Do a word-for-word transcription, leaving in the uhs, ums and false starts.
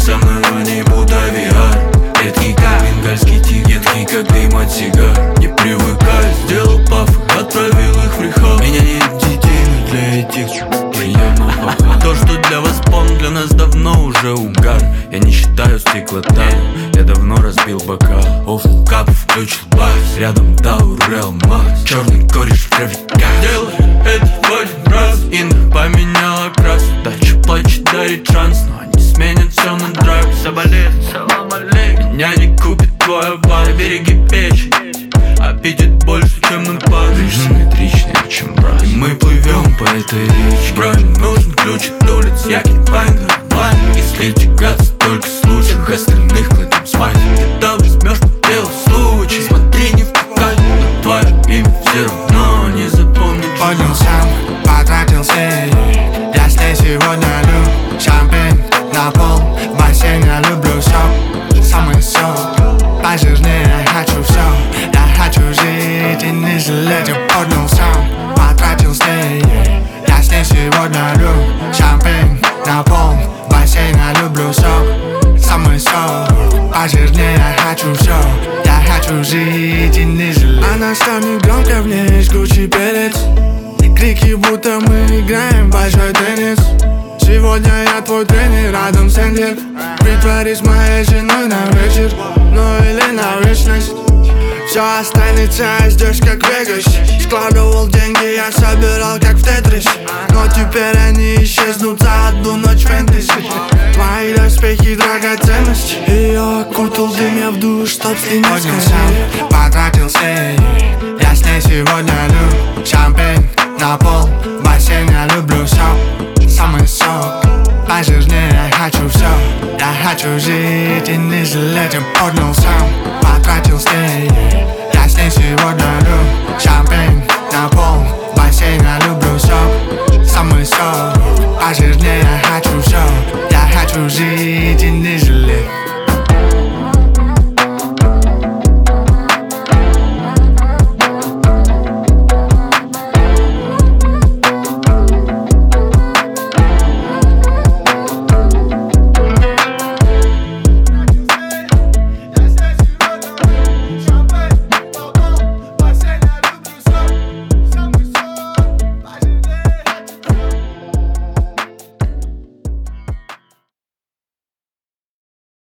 со мной не будто ви ар. Редкий как бенгальский тиг, едкий как дым от сигар. Не привыкай, сделал пафы, отправил их в рехаб. Меня нет детей, но для этих приемов ха-ха. То, что для вас пон, для нас давно уже угар. Я не считаю стеклотаем, я давно разбил бокал. Оф, кап, включил бас, рядом Таурел Мас. Черный кореш в трафиках. Делай это в один раз, Инна поменяла крас. Дальше плачет, дарит шанс, но они сменят все на драйв. Заболеет, салам алейкум. Меня не купит твой обман. Береги печень, аппетит больше, чем мы падаем. Симметричнее, чем брат. И мы плывем по этой речке. Брат, нужен ключ от улиц, якин файндер онлайн. Если тягаться только в случаях, остальных кладем спать. Ты там возьмешь по делу случай. Смотри, не втыкай, но твое имя все равно не запомнит. Поднял сам, потратил все. Я с ней сегодня лю шампейн на пол. В бассейне люблю сок, самый сок. Пожирнее я хочу все. Я хочу жить и не жалеть. Я поднял сам, потратил с ней. Я с ней сегодня лю шампейн на пол. В бассейне люблю сок, самый сок. Пожирнее я хочу все. Я хочу жить и не жалеть. Она станет громко, в ней есть Гуччи перец. И крики, будто мы играем в большой теннис. Сегодня я твой тренер, Адам Сэндлер. Притворись моей женой на вечер, ну или на вечность. Все останется здесь, как в Вегасе. Складывал деньги, я собирал, как в Тетрис. Но теперь они исчезнут за одну ночь фэнтези. Твои доспехи, драгоценности. Ее окутал дым, я в душ, чтоб с ней не сказать. Потратил все. Я с ней сегодня лю шампейн на пол. В бассейне я люблю сок, самый сок. Пожирнее я хочу все. Я хочу жить и не жалеть. Я поднял сам, потратил с ней. Я с ней сегодня лю шампейн на пол. В бассейне я люблю сок, самый сок. Пожирнее я хочу все. Я хочу жить и не жалеть.